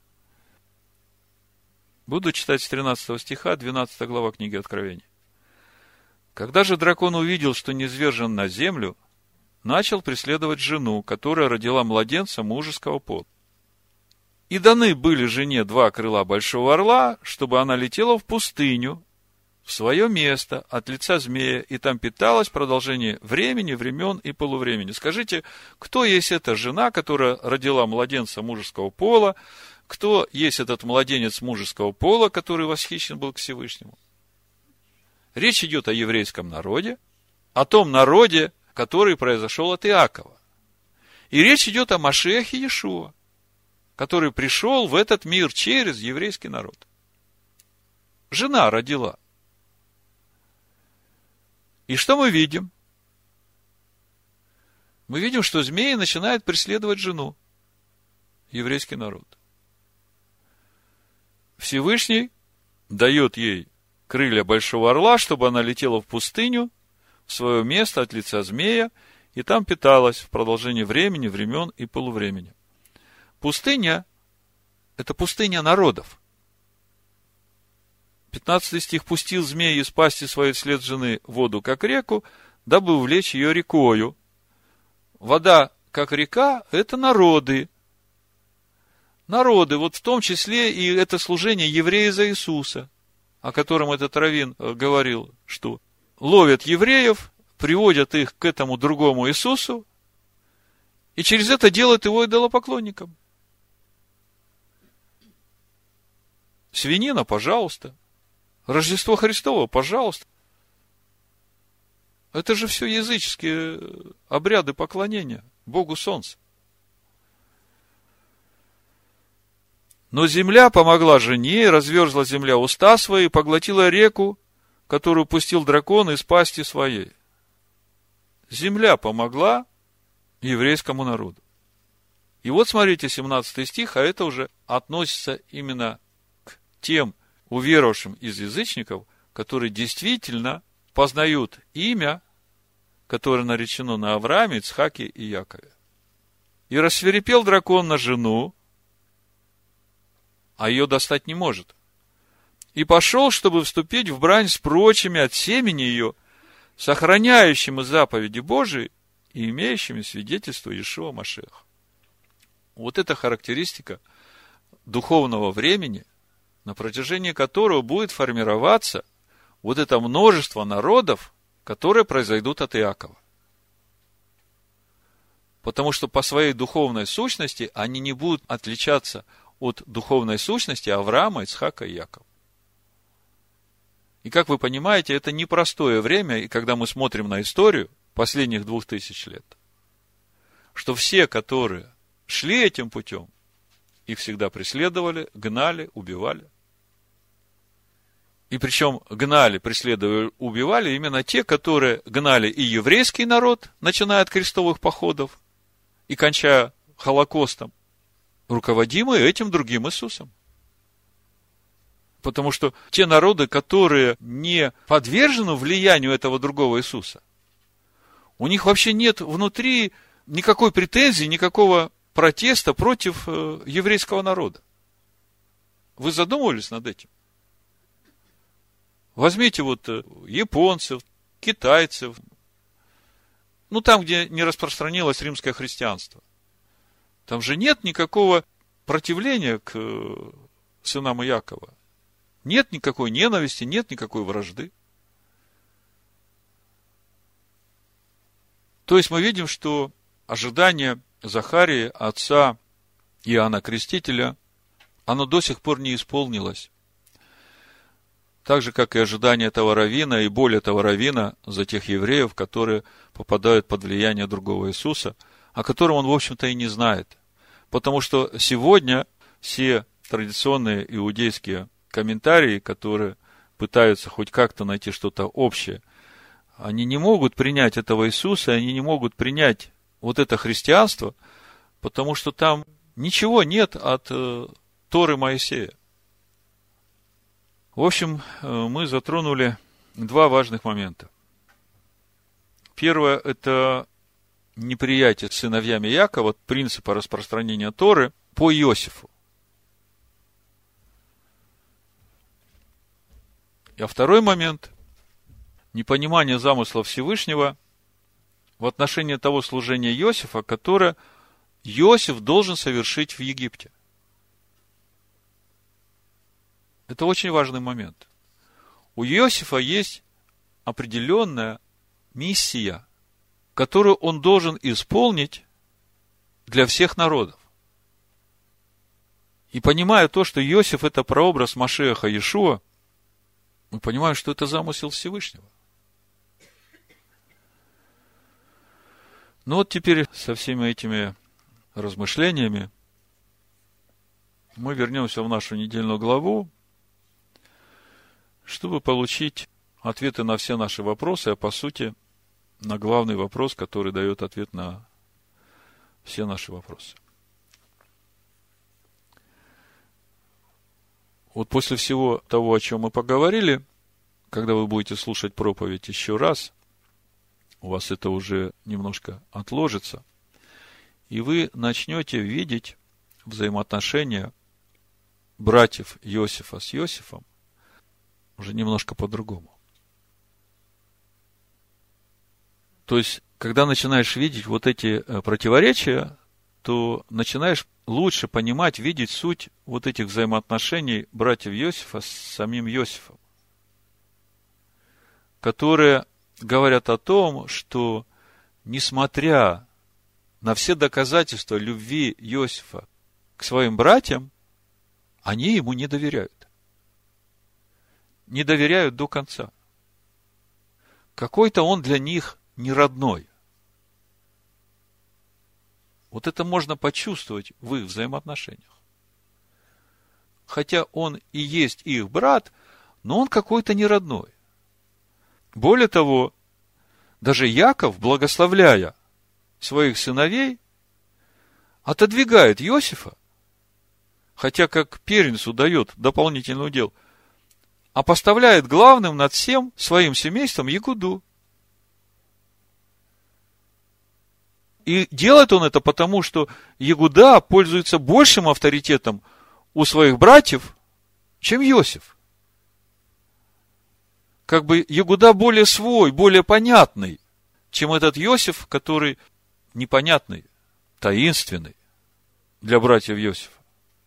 Буду читать с тринадцатого стиха, двенадцатая глава книги Откровений. Когда же дракон увидел, что низвержен на землю, начал преследовать жену, которая родила младенца мужеского пола. И даны были жене два крыла большого орла, чтобы она летела в пустыню, в свое место, от лица змея, и там питалась в продолжение времени, времен и полувремени. Скажите, кто есть эта жена, которая родила младенца мужеского пола? Кто есть этот младенец мужеского пола, который восхищен был к Всевышнему? Речь идет о еврейском народе, о том народе, который произошел от Иакова. И речь идет о Машиахе Иешуа, который пришел в этот мир через еврейский народ. Жена родила. И что мы видим? Мы видим, что змеи начинают преследовать жену, еврейский народ. Всевышний дает ей крылья большого орла, чтобы она летела в пустыню, в свое место от лица змея, и там питалась в продолжении времени, времен и полувремени. Пустыня – это пустыня народов. пятнадцатый стих. «Пустил змей из пасти своей вслед жены воду, как реку, дабы увлечь ее рекою». Вода, как река, это народы. Народы, вот в том числе и это служение евреи за Иисуса, о котором этот раввин говорил, что ловят евреев, приводят их к этому другому Иисусу, и через это делают его идолопоклонником. Свинина, пожалуйста. Рождество Христово, пожалуйста. Это же все языческие обряды поклонения Богу Солнца. Но земля помогла жене, разверзла земля уста свои, поглотила реку, которую пустил дракон из пасти своей. Земля помогла еврейскому народу. И вот смотрите, семнадцатый стих, а это уже относится именно к тем уверовавшим из язычников, которые действительно познают имя, которое наречено на Аврааме, Ицхаке и Якове. И рассвирепел дракон на жену, а ее достать не может. И пошел, чтобы вступить в брань с прочими от семени ее, сохраняющими заповеди Божии и имеющими свидетельство Иешуа Машиаха. Вот это характеристика духовного времени, на протяжении которого будет формироваться вот это множество народов, которые произойдут от Иакова. Потому что по своей духовной сущности они не будут отличаться от духовной сущности Авраама, Ицхака и Якова. И как вы понимаете, это непростое время, и когда мы смотрим на историю последних двух тысяч лет, что все, которые шли этим путем, их всегда преследовали, гнали, убивали. И причем гнали, преследовали, убивали именно те, которые гнали и еврейский народ, начиная от крестовых походов и кончая Холокостом, руководимые этим другим Иисусом. Потому что те народы, которые не подвержены влиянию этого другого Иисуса, у них вообще нет внутри никакой претензии, никакого протеста против еврейского народа. Вы задумывались над этим? Возьмите вот японцев, китайцев, ну там, где не распространилось римское христианство. Там же нет никакого противления к сынам Иакова. Нет никакой ненависти, нет никакой вражды. То есть мы видим, что ожидание Захарии, отца Иоанна Крестителя, оно до сих пор не исполнилось. Так же, как и ожидание этого раввина, и боль этого раввина за тех евреев, которые попадают под влияние другого Иисуса, о котором он, в общем-то, и не знает. Потому что сегодня все традиционные иудейские комментарии, которые пытаются хоть как-то найти что-то общее, они не могут принять этого Иисуса, они не могут принять вот это христианство, потому что там ничего нет от э, Торы Моисея. В общем, мы затронули два важных момента. Первое – это неприятие сыновьями Иакова принципа распространения Торы по Иосифу. А второй момент – непонимание замысла Всевышнего в отношении того служения Иосифа, которое Иосиф должен совершить в Египте. Это очень важный момент. У Иосифа есть определенная миссия, которую он должен исполнить для всех народов. И понимая то, что Иосиф – это прообраз Машиаха Иешуа, мы понимаем, что это замысел Всевышнего. Ну вот теперь со всеми этими размышлениями мы вернемся в нашу недельную главу, чтобы получить ответы на все наши вопросы, а по сути, на главный вопрос, который дает ответ на все наши вопросы. Вот после всего того, о чем мы поговорили, когда вы будете слушать проповедь еще раз, у вас это уже немножко отложится, и вы начнете видеть взаимоотношения братьев Иосифа с Иосифом уже немножко по-другому. То есть, когда начинаешь видеть вот эти противоречия, то начинаешь лучше понимать, видеть суть вот этих взаимоотношений братьев Иосифа с самим Иосифом, которые говорят о том, что, несмотря на все доказательства любви Иосифа к своим братьям, они ему не доверяют. Не доверяют до конца. Какой-то он для них не родной. Вот это можно почувствовать в их взаимоотношениях. Хотя он и есть их брат, но он какой-то не родной. Более того, даже Яков, благословляя своих сыновей, отодвигает Иосифа, хотя как первенцу дает дополнительный удел, а поставляет главным над всем своим семейством Ягуду. И делает он это потому, что Ягуда пользуется большим авторитетом у своих братьев, чем Иосиф. Как бы Ягуда более свой, более понятный, чем этот Иосиф, который непонятный, таинственный для братьев Иосифа.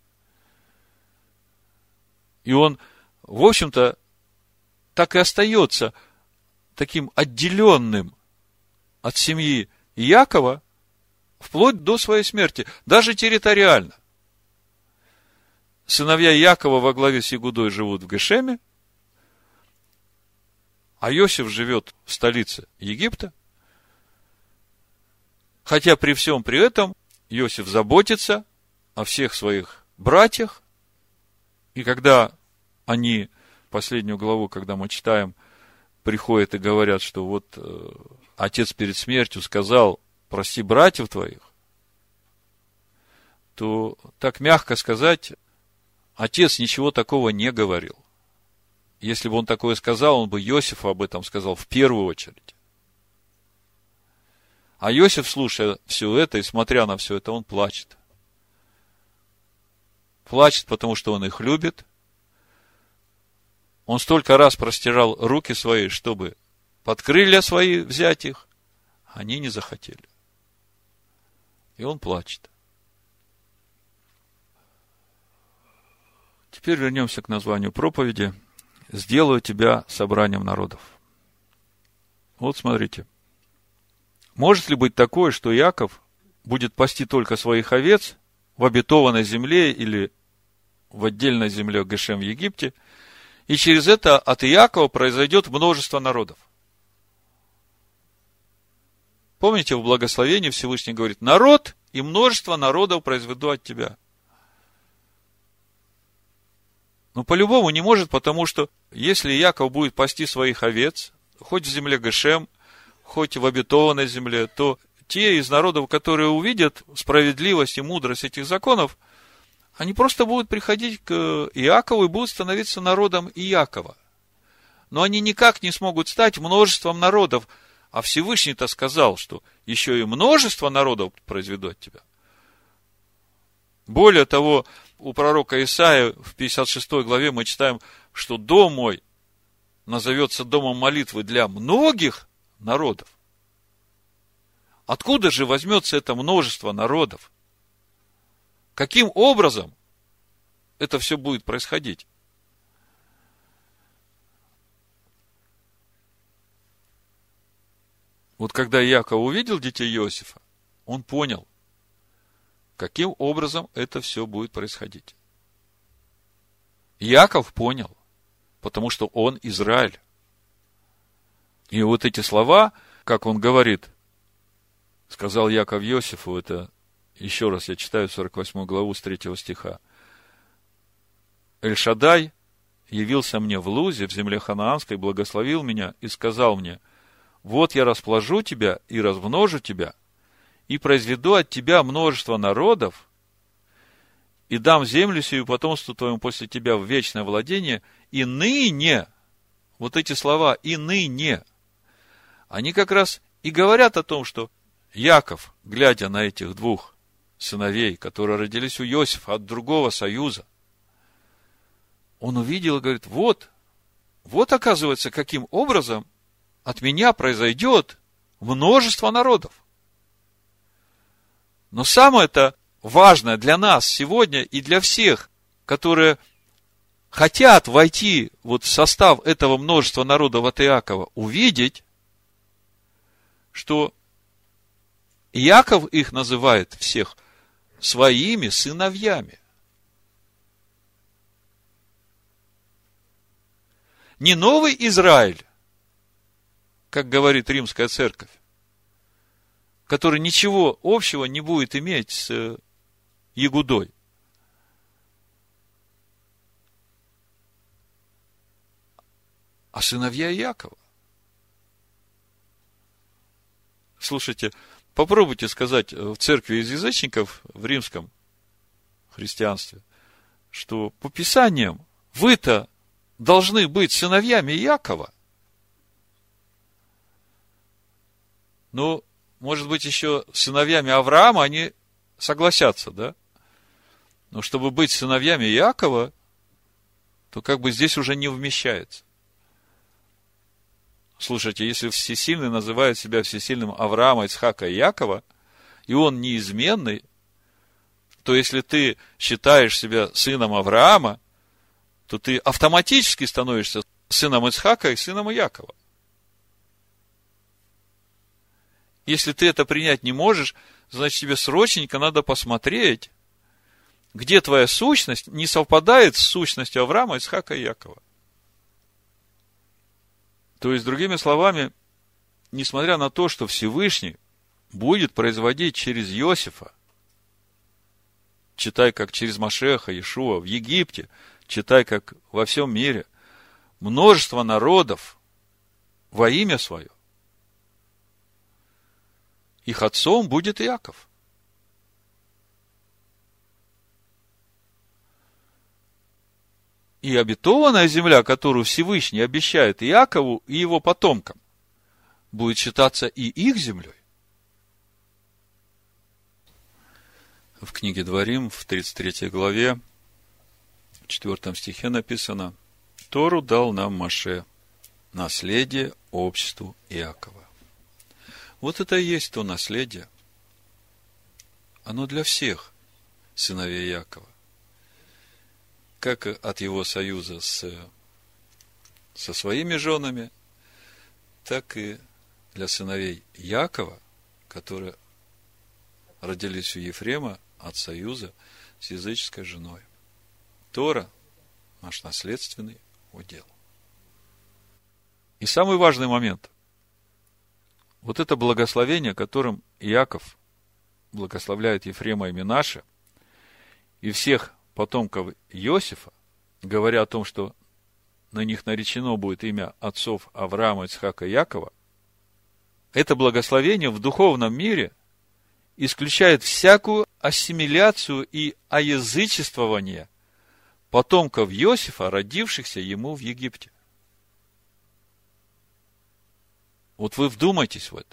И он, в общем-то, так и остается таким отделенным от семьи Иакова вплоть до своей смерти, даже территориально. Сыновья Иакова во главе с Ягудой живут в Гешеме, А Иосиф живет в столице Египта. Хотя при всем при этом Иосиф заботится о всех своих братьях. И когда они, последнюю главу, когда мы читаем, приходят и говорят, что вот э, отец перед смертью сказал: прости братьев твоих, то, так мягко сказать, отец ничего такого не говорил. Если бы он такое сказал, он бы Иосифу об этом сказал в первую очередь. А Иосиф, слушая все это и смотря на все это, он плачет. Плачет, потому что он их любит. Он столько раз простирал руки свои, чтобы под крылья свои взять их. Они не захотели. И он плачет. Теперь вернемся к названию проповеди. «Сделаю тебя собранием народов». Вот смотрите. Может ли быть такое, что Иаков будет пасти только своих овец в обетованной земле или в отдельной земле Гошем в Египте, и через это от Иакова произойдет множество народов? Помните, в благословении Всевышний говорит: народ и множество народов произведу от тебя. Но по-любому не может, потому что если Иаков будет пасти своих овец, хоть в земле Гошем, хоть в обетованной земле, то те из народов, которые увидят справедливость и мудрость этих законов, они просто будут приходить к Иакову и будут становиться народом Иакова. Но они никак не смогут стать множеством народов. А Всевышний-то сказал, что еще и множество народов произведу от тебя. Более того, у пророка Исаии в пятьдесят шестой главе мы читаем, что дом мой назовется домом молитвы для многих народов. Откуда же возьмется это множество народов? Каким образом это все будет происходить? Вот когда Иаков увидел детей Иосифа, он понял, каким образом это все будет происходить. Иаков понял, потому что он Израиль. И вот эти слова, как он говорит, сказал Иаков Иосифу, это еще раз я читаю сорок восьмую главу с третьего стиха. Эль-Шаддай явился мне в Лузе, в земле ханаанской, благословил меня и сказал мне: вот я расположу тебя и размножу тебя, и произведу от тебя множество народов, и дам землю сию потомству твоему после тебя в вечное владение, и ныне, вот эти слова, и ныне, они как раз и говорят о том, что Иаков, глядя на этих двух сыновей, которые родились у Иосифа от другого союза, он увидел и говорит: вот, вот оказывается, каким образом от меня произойдет множество народов. Но самое-то важное для нас сегодня и для всех, которые хотят войти вот в состав этого множества народов от Иакова, увидеть, что Иаков их называет всех своими сыновьями. Не новый Израиль, как говорит Римская церковь, который ничего общего не будет иметь с Егудой. А сыновья Иакова. Слушайте, попробуйте сказать в церкви из язычников, в римском христианстве, что по Писаниям вы-то должны быть сыновьями Иакова. Ну, может быть, еще сыновьями Авраама они согласятся, да? Но чтобы быть сыновьями Иакова, то как бы здесь уже не вмещается. Слушайте, если всесильный называет себя всесильным Авраама, Ицхака и Иакова, и он неизменный, то если ты считаешь себя сыном Авраама, то ты автоматически становишься сыном Ицхака и сыном Иакова. Если ты это принять не можешь, значит, тебе срочненько надо посмотреть, где твоя сущность не совпадает с сущностью Авраама, Ицхака и Иакова. То есть, другими словами, несмотря на то, что Всевышний будет производить через Иосифа, читай, как через Машеха, Иешуа в Египте, читай, как во всем мире, множество народов во имя свое, их отцом будет Иаков. И обетованная земля, которую Всевышний обещает Иакову и его потомкам, будет считаться и их землей. В книге Дворим, в тридцать третьей главе, в четвёртом стихе написано: Тору дал нам Моше, наследие обществу Иакова. Вот это и есть то наследие. Оно для всех сыновей Иакова. Как от его союза с, со своими женами, так и для сыновей Иакова, которые родились у Ефрема от союза с языческой женой. Тора – наш наследственный удел. И самый важный момент. Вот это благословение, которым Иаков благословляет Ефрема и Менаше, и всех потомков Иосифа, говоря о том, что на них наречено будет имя отцов Авраама, Ицхака и Якова, это благословение в духовном мире исключает всякую ассимиляцию и оязычествование потомков Иосифа, родившихся ему в Египте. Вот вы вдумайтесь в это.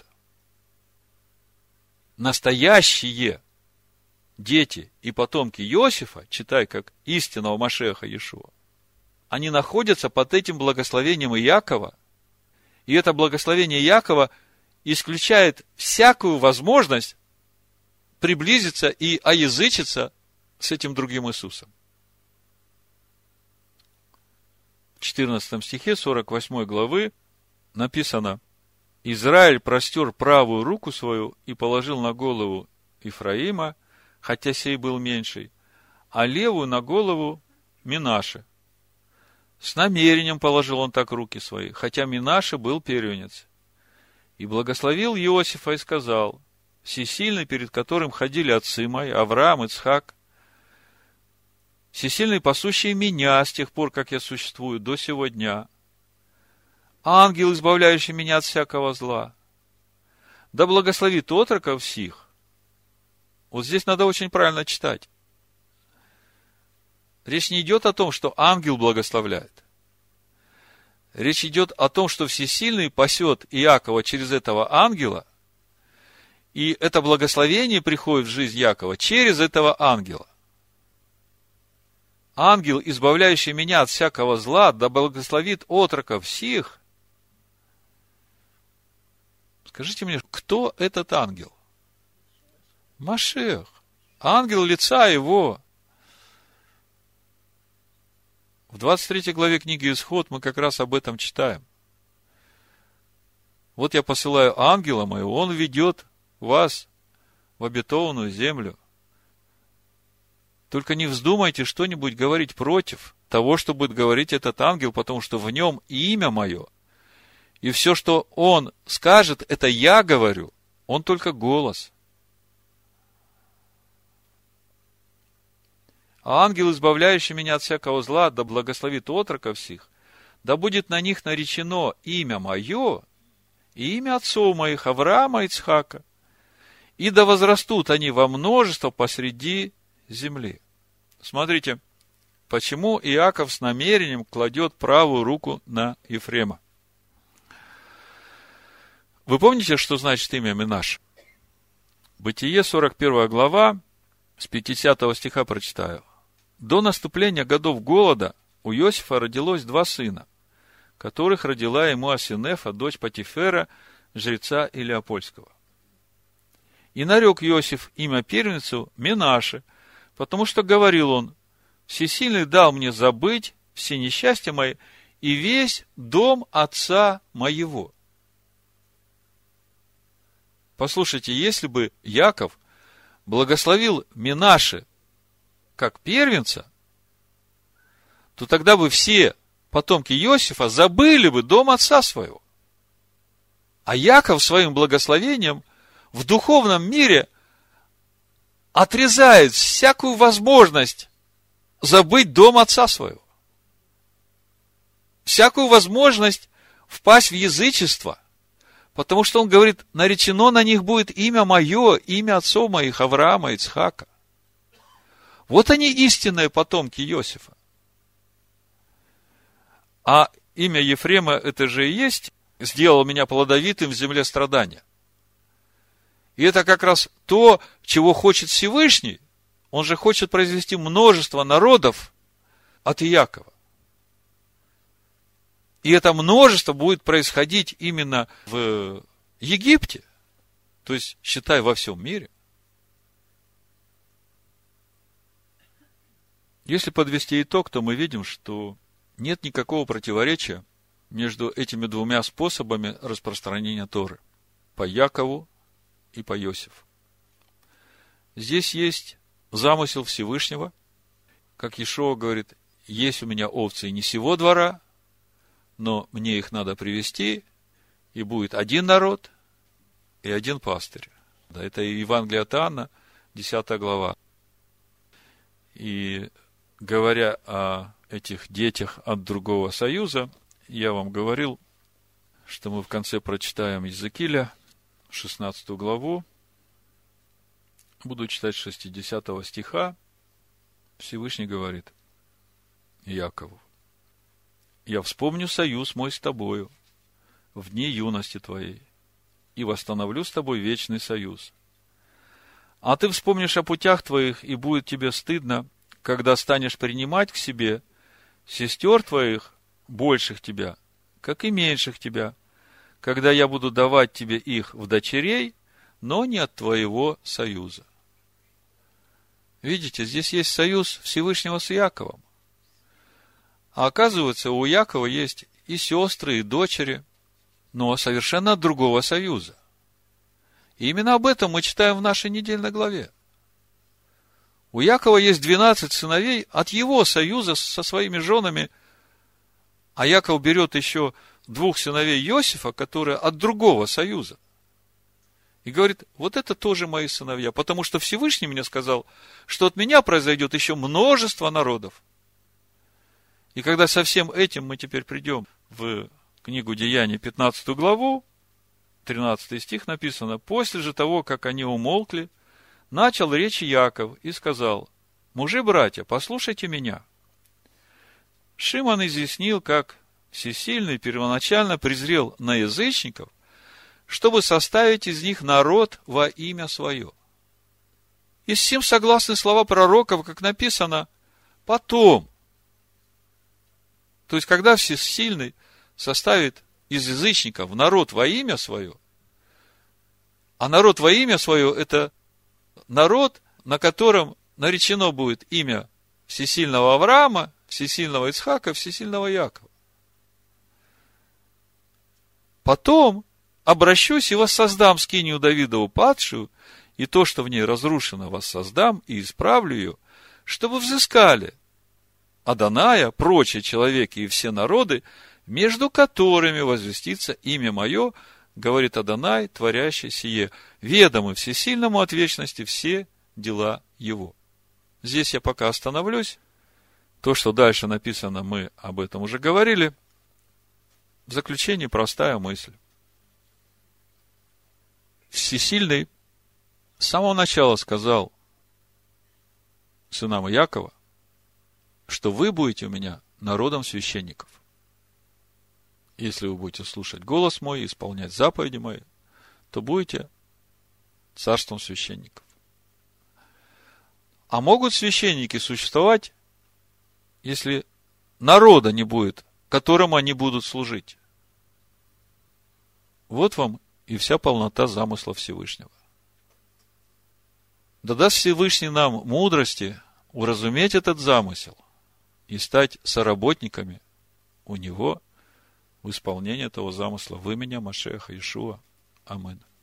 Настоящие дети и потомки Иосифа, читай, как истинного Машеха Иешуа, они находятся под этим благословением Иакова, и это благословение Иакова исключает всякую возможность приблизиться и оязычиться с этим другим Иисусом. В четырнадцатом стихе сорок восьмой главы написано: Израиль простер правую руку свою и положил на голову Ифраима, хотя сей был меньший, а левую на голову Менаше. С намерением положил он так руки свои, хотя Менаше был первенец. И благословил Иосифа и сказал: всесильный, перед которым ходили отцы мои, Авраам, Ицхак, всесильный, пасущий меня с тех пор, как я существую, до сего дня, ангел, избавляющий меня от всякого зла, да благословит отроков сих. Вот здесь надо очень правильно читать. Речь не идет о том, что ангел благословляет. Речь идет о том, что Всесильный пасет Иакова через этого ангела, и это благословение приходит в жизнь Иакова через этого ангела. Ангел, избавляющий меня от всякого зла, да благословит отроков сих. Скажите мне, кто этот ангел? Машех. Ангел лица его. В двадцать третьей главе книги Исход мы как раз об этом читаем. Вот я посылаю ангела моего, он ведет вас в обетованную землю. Только не вздумайте что-нибудь говорить против того, что будет говорить этот ангел, потому что в нем имя мое. И все, что он скажет, это я говорю. Он только голос. А ангел, избавляющий меня от всякого зла, да благословит отроков сих, да будет на них наречено имя мое и имя отцов моих, Авраама и Ицхака, и да возрастут они во множество посреди земли. Смотрите, почему Иаков с намерением кладет правую руку на Ефрема. Вы помните, что значит имя Менаше? Бытие, сорок первая глава, с пятидесятого стиха прочитаю. До наступления годов голода у Иосифа родилось два сына, которых родила ему Асинефа, дочь Патифера, жреца Илиопольского. И нарек Иосиф имя первенцу Менаше, потому что говорил он: всесильный дал мне забыть все несчастья мои и весь дом отца моего. Послушайте, если бы Яков благословил Менаше как первенца, то тогда бы все потомки Иосифа забыли бы дом отца своего. А Яков своим благословением в духовном мире отрезает всякую возможность забыть дом отца своего. Всякую возможность впасть в язычество. Потому что он говорит, наречено на них будет имя мое, имя отцов моих, Авраама, Ицхака. Вот они истинные потомки Иосифа. А имя Ефрема, это же и есть, сделал меня плодовитым в земле страдания. И это как раз то, чего хочет Всевышний. Он же хочет произвести множество народов от Иакова. И это множество будет происходить именно в Египте. То есть, считай, во всем мире. Если подвести итог, то мы видим, что нет никакого противоречия между этими двумя способами распространения Торы. По Якову и по Иосифу. Здесь есть замысел Всевышнего. Как Иешуа говорит, есть у меня овцы не сего двора, но мне их надо привести, и будет один народ и один пастырь. Да, это Евангелие от Иоанна, десятая глава. И говоря о этих детях от другого союза, я вам говорил, что мы в конце прочитаем Иезекииля, шестнадцатую главу. Буду читать с шестидесятого стиха. Всевышний говорит Якову: «Я вспомню союз мой с тобою в дни юности твоей, и восстановлю с тобой вечный союз. А ты вспомнишь о путях твоих, и будет тебе стыдно, когда станешь принимать к себе сестер твоих, больших тебя, как и меньших тебя, когда я буду давать тебе их в дочерей, но не от твоего союза». Видите, здесь есть союз Всевышнего с Яковом. А оказывается, у Якова есть и сестры, и дочери, но совершенно от другого союза. И именно об этом мы читаем в нашей недельной главе. У Якова есть двенадцать сыновей от его союза со своими женами, а Яков берет еще двух сыновей Иосифа, которые от другого союза. И говорит, вот это тоже мои сыновья, потому что Всевышний мне сказал, что от меня произойдет еще множество народов. И когда со всем этим мы теперь придем в книгу Деяний, пятнадцатую главу, тринадцатый стих написано: «После же того, как они умолкли, начал речь Яков и сказал: мужи-братья, послушайте меня. Шимон изъяснил, как всесильный первоначально презрел на язычников, чтобы составить из них народ во имя свое. И с сим согласны слова пророков, как написано, потом». То есть, когда всесильный составит из язычников народ во имя свое, а народ во имя свое – это народ, на котором наречено будет имя всесильного Авраама, всесильного Ицхака, всесильного Якова. Потом обращусь и воссоздам скинию Давидову падшую, и то, что в ней разрушено, воссоздам и исправлю ее, чтобы взыскали Адоная, прочие человеки и все народы, между которыми возвестится имя мое, говорит Адонай, творящий сие, ведомы всесильному от вечности все дела его. Здесь я пока остановлюсь. То, что дальше написано, мы об этом уже говорили. В заключение простая мысль. Всесильный с самого начала сказал сынам Иакова, что вы будете у меня народом священников. Если вы будете слушать голос мой и исполнять заповеди мои, то будете царством священников. А могут священники существовать, если народа не будет, которому они будут служить? Вот вам и вся полнота замысла Всевышнего. Да даст Всевышний нам мудрости уразуметь этот замысел и стать соработниками у Него в исполнении этого замысла в имени Машеха Иешуа. Аминь.